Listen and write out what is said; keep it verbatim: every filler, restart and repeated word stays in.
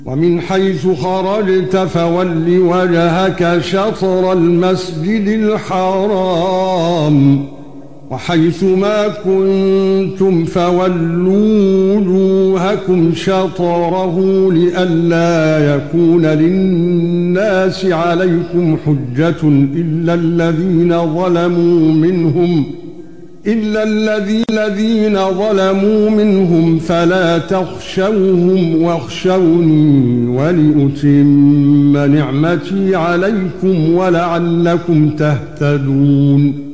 ومن حيث خرجت فول وجهك شطر المسجد الحرام وحيث ما كنتم فولوا وجوهكم شطره لئلا يكون للناس عليكم حجة إلا الذين ظلموا منهم إلا الذين ظلموا منهم فلا تخشوهم واخشوني ولأتم نعمتي عليكم ولعلكم تهتدون